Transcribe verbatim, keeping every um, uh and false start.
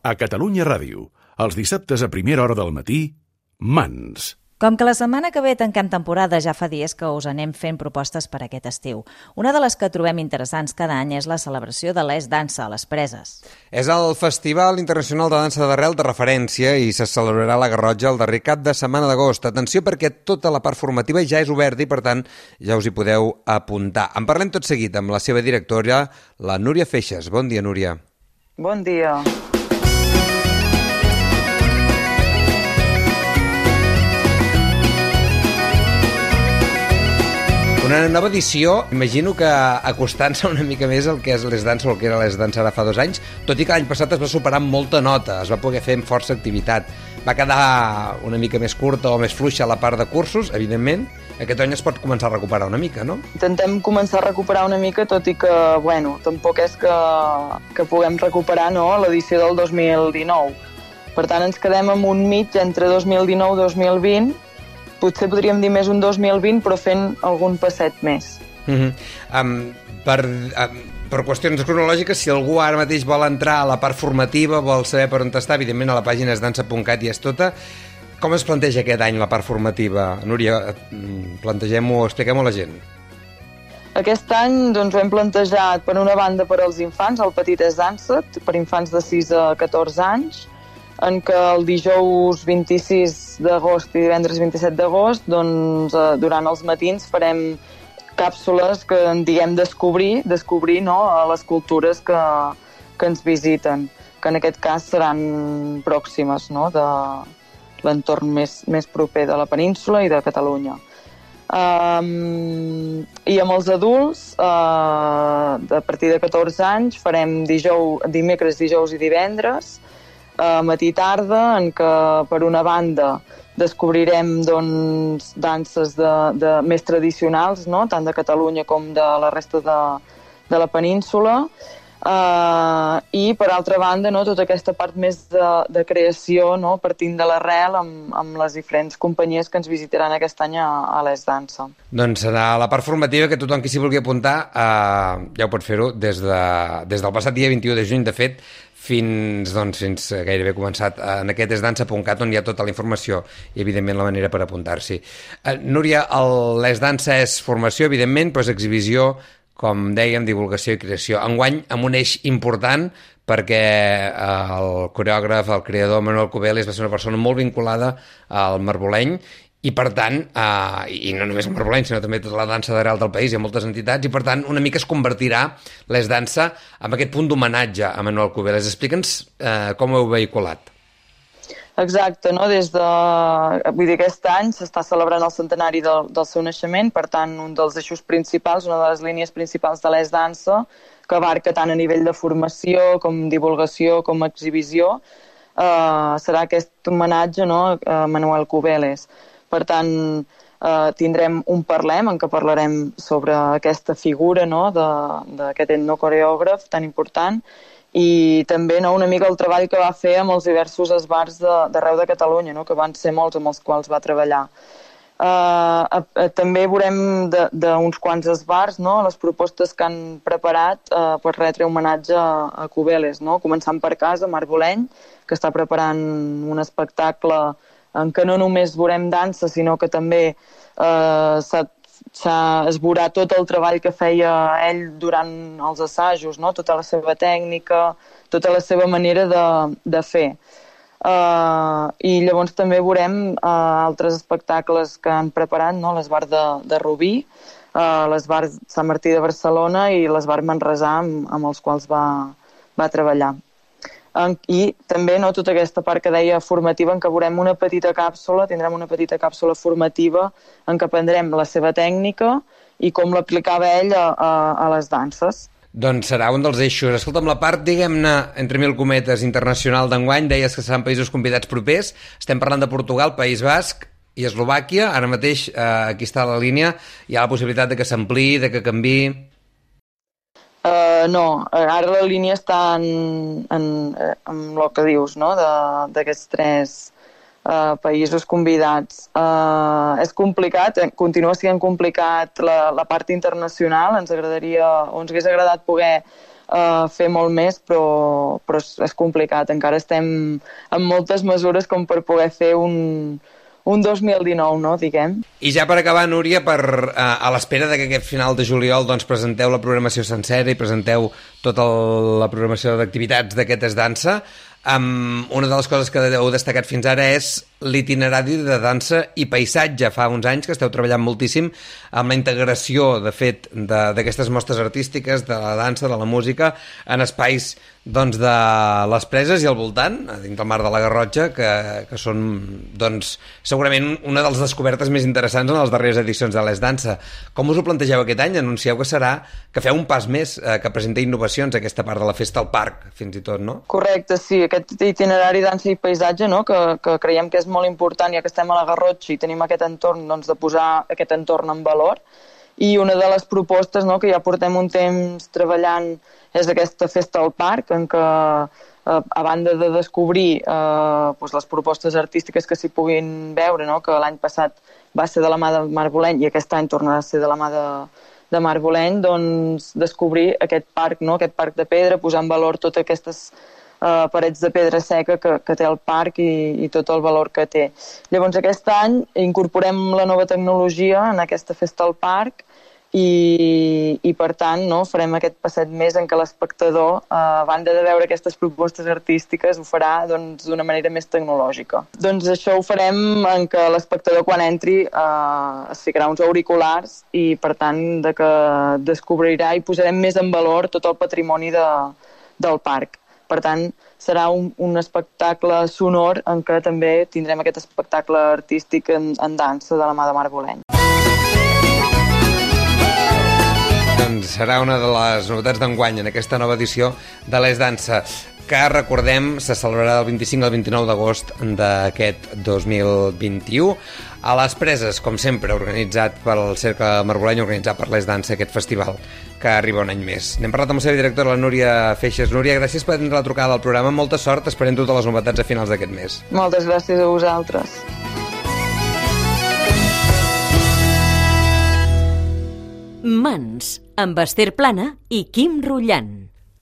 A Catalunya Ràdio, els dissabtes a primera hora del matí, Mans. Com que la setmana que ve tanquem temporada, ja fa dies que us anem fent propostes per aquest estiu. Una de les que trobem interessants cada any és la celebració de l'Es Dansa a les Preses. És el Festival Internacional de Dansa d'Arrel de referència i se celebrarà a la Garrotxa el darrer cap de setmana d'agost. Atenció, perquè tota la part formativa ja és oberta i, per tant, ja us hi podeu apuntar. En parlem tot seguit amb la seva directora, la Núria Feixes. Bon dia, Núria. Bon dia. Una nova edició, imagino que acostant-se una mica més al que és l'Es Dansa o el que era l'Es Dansa ara fa dos anys, tot i que l'any passat es va superar amb molta nota, es va poder fer amb força activitat. Va quedar una mica més curta o més fluixa la part de cursos, evidentment. Aquest any es pot començar a recuperar una mica, no? Intentem començar a recuperar una mica, tot i que, bueno, tampoc és que, que puguem recuperar, no?, l'edició del dos mil dinou. Per tant, ens quedem amb un mig entre dos mil dinou i dos mil vint, potser podríem dir més un dos mil vint, però fent algun passet més. Uh-huh. um, per, um, per qüestions cronològiques, si algú ara mateix vol entrar a la part formativa, vol saber per on està, evidentment a la pàgina es dansa punt cat i és tota. Com es planteja aquest any la part formativa? Núria, plantegem-ho, expliquem-ho a la gent. Aquest any doncs, ho hem plantejat per una banda per als infants, el Petit Es Dansa, per infants de sis a catorze anys, en què el dijous vint-i-sis d'agost i divendres vint-i-set d'agost, doncs, eh, durant els matins farem càpsules que en diguem descobrir, descobrir no, a les cultures que, que ens visiten, que en aquest cas seran pròximes, no, de l'entorn més, més proper de la península i de Catalunya. Um, I amb els adults, uh, a partir de catorze anys, farem dijous, dimecres, dijous i divendres, a matí tarda, en què per una banda descobrirem doncs, danses de, de, més tradicionals, no? Tant de Catalunya com de la resta de, de la península, uh, i per altra banda no? Tota aquesta part més de, de creació, no? Partint de l'arrel amb, amb les diferents companyies que ens visitaran aquest any a, a l'Es Dansa. Doncs serà la part formativa que tothom qui s'hi vulgui apuntar uh, ja ho pot fer-ho des, de, des del passat dia vint-i-u de juny, de fet, fins, doncs, fins gairebé començat en aquest esdansa punt cat, on hi ha tota la informació i, evidentment, la manera per apuntar-s'hi. Uh, Núria, l'Es Dansa és formació, evidentment, però és exhibició, com dèiem, divulgació i creació. Enguany, amb un eix important, perquè el coreògraf, el creador Manuel Cubeles va ser una persona molt vinculada al Marboleny, i per tant, eh, i no només el Marboleny, sinó també tota la dansa d'arrel del país, hi ha moltes entitats, i per tant una mica es convertirà l'Es Dansa amb aquest punt d'homenatge a Manuel Cubeles. Explica'ns eh, com ho heu vehiculat. Exacte, no? Des de... Vull dir, aquest any s'està celebrant el centenari del, del seu naixement, per tant, un dels eixos principals, una de les línies principals de l'Es Dansa, que abarca tant a nivell de formació, com divulgació, com exhibició, eh, serà aquest homenatge, no? A Manuel Cubeles. Per tant, eh, tindrem un Parlem en què parlarem sobre aquesta figura, no? d'aquest etnocoreògraf tan important, i també no, una mica el treball que va fer amb els diversos esbars d'arreu de, de Catalunya, no? Que van ser molts amb els quals va treballar. Eh, eh, també veurem d'uns quants esbars, no? Les propostes que han preparat eh, per retre homenatge a, a Cubeles, no? Començant per casa, Marboleny, que està preparant un espectacle en què no només veurem dansa, sinó que també eh, es veurà tot el treball que feia ell durant els assajos, no? Tota la seva tècnica, tota la seva manera de, de fer. Uh, I llavors també veurem uh, altres espectacles que han preparat, no? L'Esbar de, de Rubí, uh, l'Esbar Sant Martí de Barcelona i l'Esbar Manresà, amb, amb els quals va, va treballar. I també no, tota aquesta part que deia formativa, en què veurem una petita càpsula, tindrem una petita càpsula formativa en què aprendrem la seva tècnica i com l'aplicava ell a, a, a les danses. Doncs serà un dels eixos. Escolta'm, la part, diguem-ne, entre mil cometes, internacional d'enguany, deies que seran països convidats propers. Estem parlant de Portugal, País Basc i Eslovàquia. Ara mateix, eh, aquí està la línia, hi ha la possibilitat de que s'ampliï, de que canviï... Uh, no, ara la línia està en, en, en el que dius, no? D'aquests tres uh, països convidats. Uh, és complicat, continua sent complicat la, la part internacional, ens agradaria, o ens hagués agradat poder uh, fer molt més, però, però és, és complicat. Encara estem amb moltes mesures com per poder fer un, un dos mil dinou, no, diguem. I ja per acabar, Núria, per, uh, a l'espera de que aquest final de juliol doncs, presenteu la programació sencera i presenteu tota el, la programació d'activitats d'aquest Es Dansa, Um, una de les coses que heu destacat fins ara és l'itinerari de dansa i paisatge. Fa uns anys que esteu treballant moltíssim amb la integració, de fet, d'aquestes mostres artístiques, de la dansa, de la música, en espais doncs, de les Preses i al voltant, dins del Mar de la Garrotxa, que, que són doncs, segurament una de les descobertes més interessants en les darreres edicions de l'Es Dansa. Com us ho plantegeu aquest any? Anuncieu que serà que feu un pas més, eh, que presenteu innovacions a aquesta part de la festa al parc, fins i tot, no? Correcte, sí. Aquest itinerari dansa i paisatge, no? que, que creiem que és molt important, ja que estem a la Garrotxa i tenim aquest entorn, doncs, de posar aquest entorn en valor. I una de les propostes, no? que ja portem un temps treballant és aquesta festa al parc, en què, eh, a banda de descobrir eh, doncs les propostes artístiques que s'hi puguin veure, no? que l'any passat va ser de la mà de Mar Boleny i aquest any tornarà a ser de la mà de, de Mar Boleny, doncs descobrir aquest parc, no? aquest parc de pedra, posar en valor totes aquestes Uh, parets de pedra seca que, que té el parc i, i tot el valor que té. Llavors aquest any incorporem la nova tecnologia en aquesta festa al parc i, i per tant no, farem aquest passet més en què l'espectador, uh, a banda de veure aquestes propostes artístiques, ho farà doncs, d'una manera més tecnològica. Doncs això ho farem en què l'espectador quan entri uh, es ficarà uns auriculars i per tant de que descobrirà i posarem més en valor tot el patrimoni de, del parc. Per tant, serà un, un espectacle sonor en què també tindrem aquest espectacle artístic en, en dansa de la mà de Mar Boleny. Doncs serà una de les novetats d'enguany en aquesta nova edició de l'Es Dansa, que, recordem, se celebrarà del vint-i-cinc al vint-i-nou d'agost d'aquest dos mil vint-i-u a les Preses, com sempre, organitzat pel Cercle Mar Boleny, organitzat per l'Es Dansa, aquest festival que arriba un any més. N'hem parlat amb la seva directora, la Núria Feixes. Núria, gràcies per atendre la trucada al programa. Molta sort, esperem totes les novetats a finals d'aquest mes. Moltes gràcies a vosaltres. Mans, amb Esther Plana i Quim Rullant.